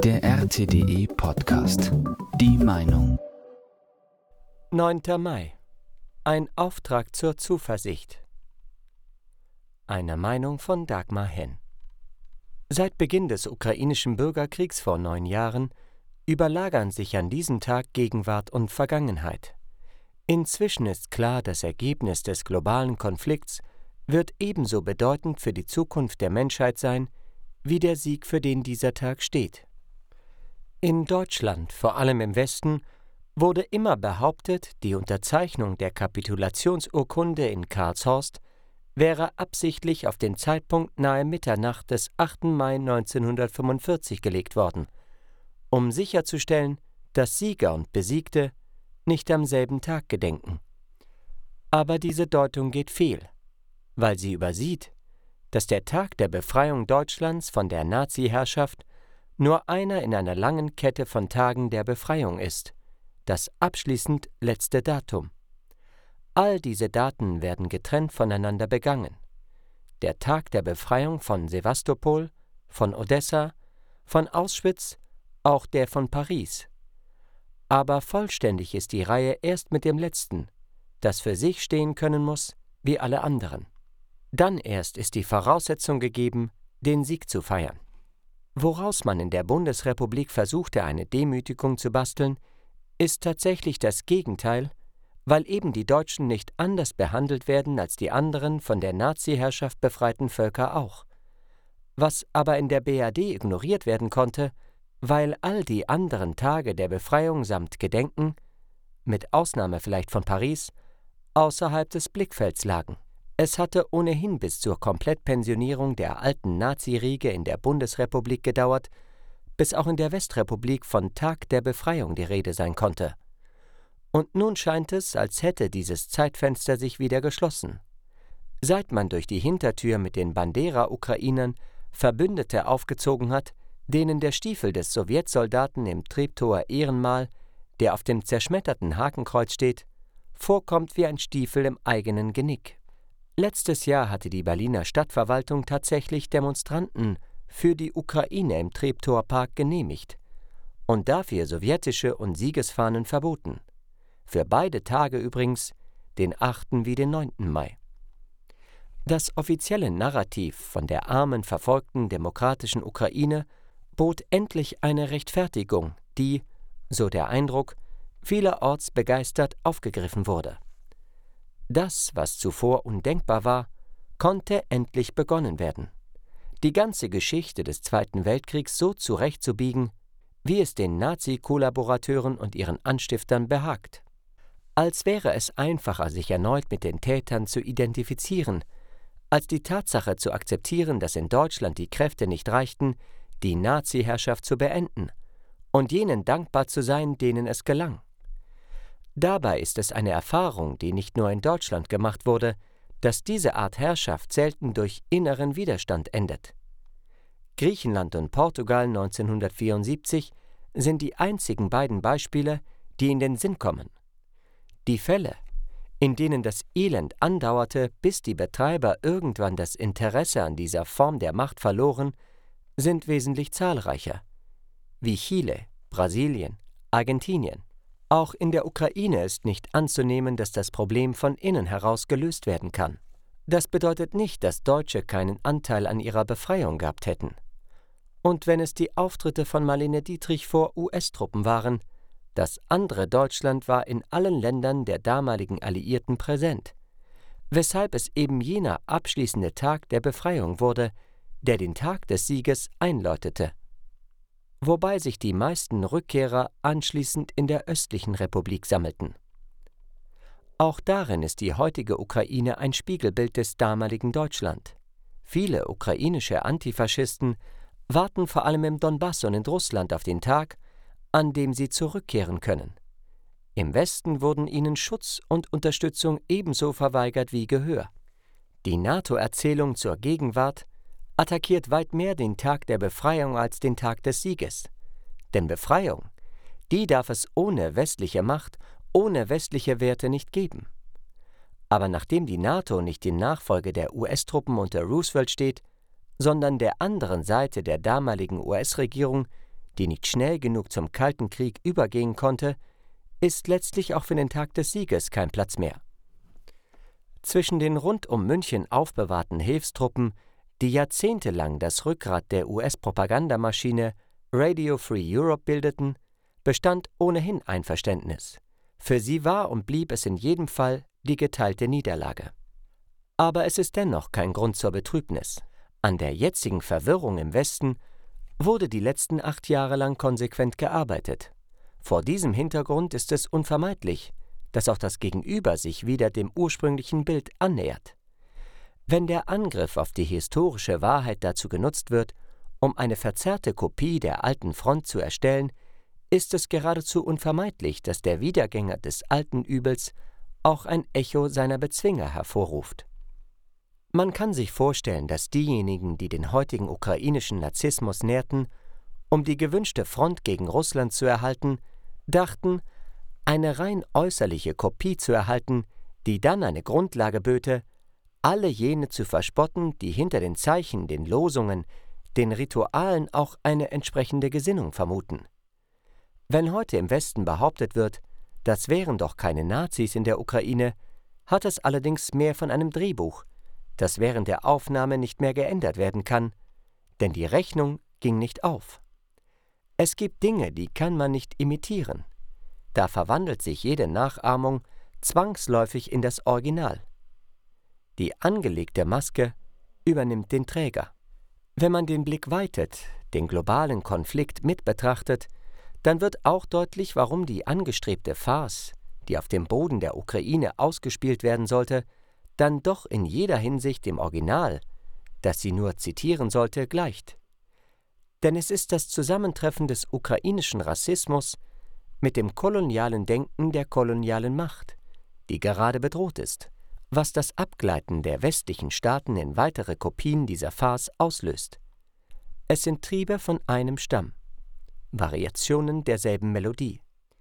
Der RTDE Podcast. Die Meinung. 9. Mai. Ein Auftrag zur Zuversicht. Eine Meinung von Dagmar Henn. Seit Beginn des ukrainischen Bürgerkriegs vor 9 Jahren überlagern sich an diesem Tag Gegenwart und Vergangenheit. Inzwischen ist klar, das Ergebnis des globalen Konflikts wird ebenso bedeutend für die Zukunft der Menschheit sein, wie der Sieg, für den dieser Tag steht. In Deutschland, vor allem im Westen, wurde immer behauptet, die Unterzeichnung der Kapitulationsurkunde in Karlshorst wäre absichtlich auf den Zeitpunkt nahe Mitternacht des 8. Mai 1945 gelegt worden, um sicherzustellen, dass Sieger und Besiegte nicht am selben Tag gedenken. Aber diese Deutung geht fehl, weil sie übersieht, dass der Tag der Befreiung Deutschlands von der Nazi-Herrschaft nur einer in einer langen Kette von Tagen der Befreiung ist, das abschließend letzte Datum. All diese Daten werden getrennt voneinander begangen. Der Tag der Befreiung von Sewastopol, von Odessa, von Auschwitz, auch der von Paris. Aber vollständig ist die Reihe erst mit dem letzten, das für sich stehen können muss, wie alle anderen. Dann erst ist die Voraussetzung gegeben, den Sieg zu feiern. Woraus man in der Bundesrepublik versuchte, eine Demütigung zu basteln, ist tatsächlich das Gegenteil, weil eben die Deutschen nicht anders behandelt werden als die anderen von der Nazi-Herrschaft befreiten Völker auch. Was aber in der BRD ignoriert werden konnte, weil all die anderen Tage der Befreiung samt Gedenken, mit Ausnahme vielleicht von Paris, außerhalb des Blickfelds lagen. Es hatte ohnehin bis zur Komplettpensionierung der alten Nazi-Riege in der Bundesrepublik gedauert, bis auch in der Westrepublik von Tag der Befreiung die Rede sein konnte. Und nun scheint es, als hätte dieses Zeitfenster sich wieder geschlossen. Seit man durch die Hintertür mit den Bandera-Ukrainern Verbündete aufgezogen hat, denen der Stiefel des Sowjetsoldaten im Treptower Ehrenmal, der auf dem zerschmetterten Hakenkreuz steht, vorkommt wie ein Stiefel im eigenen Genick. Letztes Jahr hatte die Berliner Stadtverwaltung tatsächlich Demonstranten für die Ukraine im Treptower Park genehmigt und dafür sowjetische und Siegesfahnen verboten. Für beide Tage übrigens, den 8. wie den 9. Mai. Das offizielle Narrativ von der armen, verfolgten demokratischen Ukraine bot endlich eine Rechtfertigung, die, so der Eindruck, vielerorts begeistert aufgegriffen wurde. Das, was zuvor undenkbar war, konnte endlich begonnen werden. Die ganze Geschichte des Zweiten Weltkriegs so zurechtzubiegen, wie es den Nazi-Kollaborateuren und ihren Anstiftern behagt. Als wäre es einfacher, sich erneut mit den Tätern zu identifizieren, als die Tatsache zu akzeptieren, dass in Deutschland die Kräfte nicht reichten, die Nazi-Herrschaft zu beenden, und jenen dankbar zu sein, denen es gelang. Dabei ist es eine Erfahrung, die nicht nur in Deutschland gemacht wurde, dass diese Art Herrschaft selten durch inneren Widerstand endet. Griechenland und Portugal 1974 sind die einzigen beiden Beispiele, die in den Sinn kommen. Die Fälle, in denen das Elend andauerte, bis die Betreiber irgendwann das Interesse an dieser Form der Macht verloren, sind wesentlich zahlreicher, wie Chile, Brasilien, Argentinien. Auch in der Ukraine ist nicht anzunehmen, dass das Problem von innen heraus gelöst werden kann. Das bedeutet nicht, dass Deutsche keinen Anteil an ihrer Befreiung gehabt hätten. Und wenn es die Auftritte von Marlene Dietrich vor US-Truppen waren, das andere Deutschland war in allen Ländern der damaligen Alliierten präsent, weshalb es eben jener abschließende Tag der Befreiung wurde, der den Tag des Sieges einläutete. Wobei sich die meisten Rückkehrer anschließend in der östlichen Republik sammelten. Auch darin ist die heutige Ukraine ein Spiegelbild des damaligen Deutschland. Viele ukrainische Antifaschisten warten vor allem im Donbass und in Russland auf den Tag, an dem sie zurückkehren können. Im Westen wurden ihnen Schutz und Unterstützung ebenso verweigert wie Gehör. Die NATO-Erzählung zur Gegenwart attackiert weit mehr den Tag der Befreiung als den Tag des Sieges. Denn Befreiung, die darf es ohne westliche Macht, ohne westliche Werte nicht geben. Aber nachdem die NATO nicht in Nachfolge der US-Truppen unter Roosevelt steht, sondern der anderen Seite der damaligen US-Regierung, die nicht schnell genug zum Kalten Krieg übergehen konnte, ist letztlich auch für den Tag des Sieges kein Platz mehr. Zwischen den rund um München aufbewahrten Hilfstruppen, die jahrzehntelang das Rückgrat der US-Propagandamaschine Radio Free Europe bildeten, bestand ohnehin Einverständnis. Für sie war und blieb es in jedem Fall die geteilte Niederlage. Aber es ist dennoch kein Grund zur Betrübnis. An der jetzigen Verwirrung im Westen wurde die letzten 8 Jahre lang konsequent gearbeitet. Vor diesem Hintergrund ist es unvermeidlich, dass auch das Gegenüber sich wieder dem ursprünglichen Bild annähert. Wenn der Angriff auf die historische Wahrheit dazu genutzt wird, um eine verzerrte Kopie der alten Front zu erstellen, ist es geradezu unvermeidlich, dass der Wiedergänger des alten Übels auch ein Echo seiner Bezwinger hervorruft. Man kann sich vorstellen, dass diejenigen, die den heutigen ukrainischen Narzissmus nährten, um die gewünschte Front gegen Russland zu erhalten, dachten, eine rein äußerliche Kopie zu erhalten, die dann eine Grundlage böte, alle jene zu verspotten, die hinter den Zeichen, den Losungen, den Ritualen auch eine entsprechende Gesinnung vermuten. Wenn heute im Westen behauptet wird, das wären doch keine Nazis in der Ukraine, hat es allerdings mehr von einem Drehbuch, das während der Aufnahme nicht mehr geändert werden kann, denn die Rechnung ging nicht auf. Es gibt Dinge, die kann man nicht imitieren. Da verwandelt sich jede Nachahmung zwangsläufig in das Original. Die angelegte Maske übernimmt den Träger. Wenn man den Blick weitet, den globalen Konflikt mit betrachtet, dann wird auch deutlich, warum die angestrebte Farce, die auf dem Boden der Ukraine ausgespielt werden sollte, dann doch in jeder Hinsicht dem Original, das sie nur zitieren sollte, gleicht. Denn es ist das Zusammentreffen des ukrainischen Rassismus mit dem kolonialen Denken der kolonialen Macht, die gerade bedroht ist, was das Abgleiten der westlichen Staaten in weitere Kopien dieser Farce auslöst. Es sind Triebe von einem Stamm, Variationen derselben Melodie.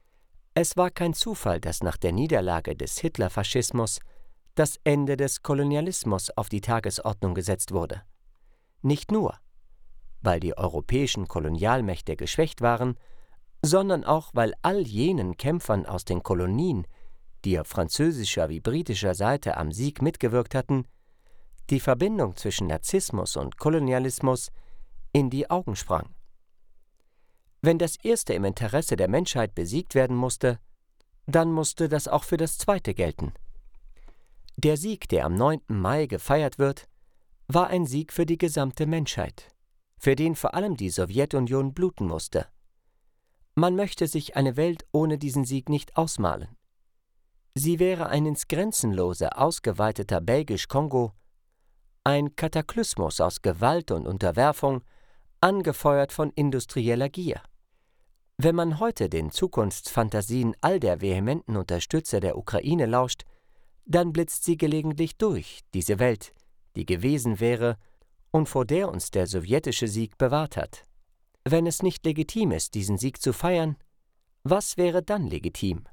Es war kein Zufall, dass nach der Niederlage des Hitlerfaschismus das Ende des Kolonialismus auf die Tagesordnung gesetzt wurde. Nicht nur, weil die europäischen Kolonialmächte geschwächt waren, sondern auch, weil all jenen Kämpfern aus den Kolonien, die auf französischer wie britischer Seite am Sieg mitgewirkt hatten, die Verbindung zwischen Narzissmus und Kolonialismus in die Augen sprang. Wenn das erste im Interesse der Menschheit besiegt werden musste, dann musste das auch für das zweite gelten. Der Sieg, der am 9. Mai gefeiert wird, war ein Sieg für die gesamte Menschheit, für den vor allem die Sowjetunion bluten musste. Man möchte sich eine Welt ohne diesen Sieg nicht ausmalen. Sie wäre ein ins Grenzenlose ausgeweiteter Belgisch-Kongo, ein Kataklysmus aus Gewalt und Unterwerfung, angefeuert von industrieller Gier. Wenn man heute den Zukunftsfantasien all der vehementen Unterstützer der Ukraine lauscht, dann blitzt sie gelegentlich durch, diese Welt, die gewesen wäre und vor der uns der sowjetische Sieg bewahrt hat. Wenn es nicht legitim ist, diesen Sieg zu feiern, was wäre dann legitim?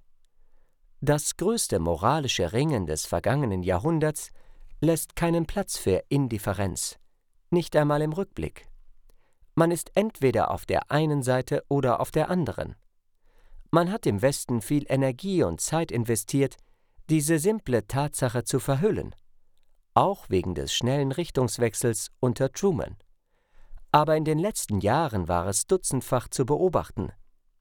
Das größte moralische Ringen des vergangenen Jahrhunderts lässt keinen Platz für Indifferenz, nicht einmal im Rückblick. Man ist entweder auf der einen Seite oder auf der anderen. Man hat im Westen viel Energie und Zeit investiert, diese simple Tatsache zu verhüllen, auch wegen des schnellen Richtungswechsels unter Truman. Aber in den letzten Jahren war es dutzendfach zu beobachten.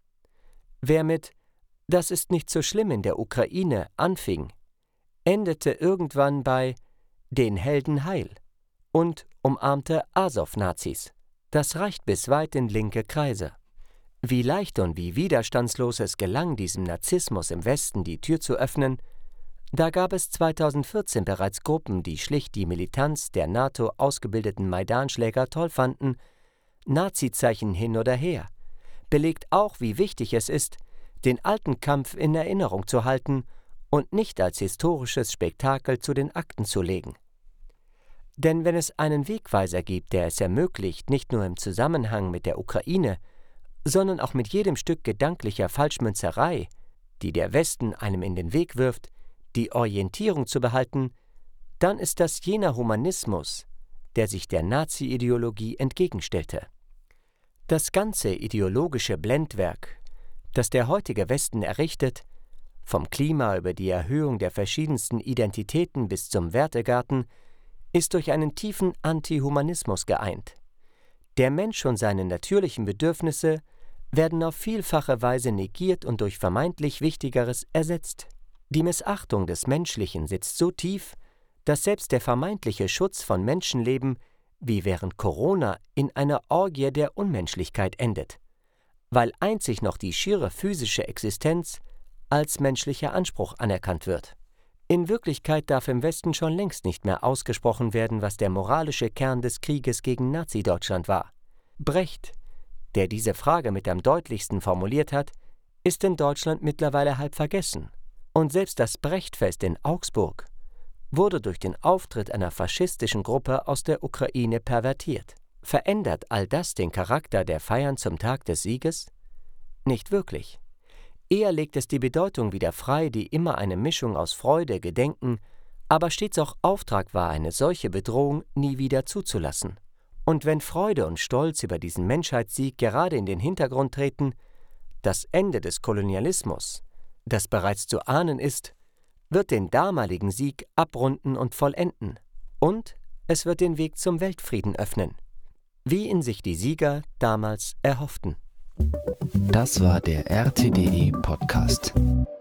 Wer mit „Das ist nicht so schlimm in der Ukraine“ anfing, endete irgendwann bei „Den Helden heil“ und umarmte Asow-Nazis. Das reicht bis weit in linke Kreise. Wie leicht und wie widerstandslos es gelang, diesem Narzissmus im Westen die Tür zu öffnen, da gab es 2014 bereits Gruppen, die schlicht die Militanz der NATO ausgebildeten Maidanschläger toll fanden, Nazizeichen hin oder her, belegt auch, wie wichtig es ist, den alten Kampf in Erinnerung zu halten und nicht als historisches Spektakel zu den Akten zu legen. Denn wenn es einen Wegweiser gibt, der es ermöglicht, nicht nur im Zusammenhang mit der Ukraine, sondern auch mit jedem Stück gedanklicher Falschmünzerei, die der Westen einem in den Weg wirft, die Orientierung zu behalten, dann ist das jener Humanismus, der sich der Nazi-Ideologie entgegenstellte. Das ganze ideologische Blendwerk, das der heutige Westen errichtet, vom Klima über die Erhöhung der verschiedensten Identitäten bis zum Wertegarten, ist durch einen tiefen Antihumanismus geeint. Der Mensch und seine natürlichen Bedürfnisse werden auf vielfache Weise negiert und durch vermeintlich Wichtigeres ersetzt. Die Missachtung des Menschlichen sitzt so tief, dass selbst der vermeintliche Schutz von Menschenleben, wie während Corona, in einer Orgie der Unmenschlichkeit endet, weil einzig noch die schiere physische Existenz als menschlicher Anspruch anerkannt wird. In Wirklichkeit darf im Westen schon längst nicht mehr ausgesprochen werden, was der moralische Kern des Krieges gegen Nazi-Deutschland war. Brecht, der diese Frage mit am deutlichsten formuliert hat, ist in Deutschland mittlerweile halb vergessen. Und selbst das Brechtfest in Augsburg wurde durch den Auftritt einer faschistischen Gruppe aus der Ukraine pervertiert. Verändert all das den Charakter der Feiern zum Tag des Sieges? Nicht wirklich. Eher legt es die Bedeutung wieder frei, die immer eine Mischung aus Freude, Gedenken, aber stets auch Auftrag war, eine solche Bedrohung nie wieder zuzulassen. Und wenn Freude und Stolz über diesen Menschheitssieg gerade in den Hintergrund treten, das Ende des Kolonialismus, das bereits zu ahnen ist, wird den damaligen Sieg abrunden und vollenden. Und es wird den Weg zum Weltfrieden öffnen, wie ihn sich die Sieger damals erhofften. Das war der RTDE Podcast.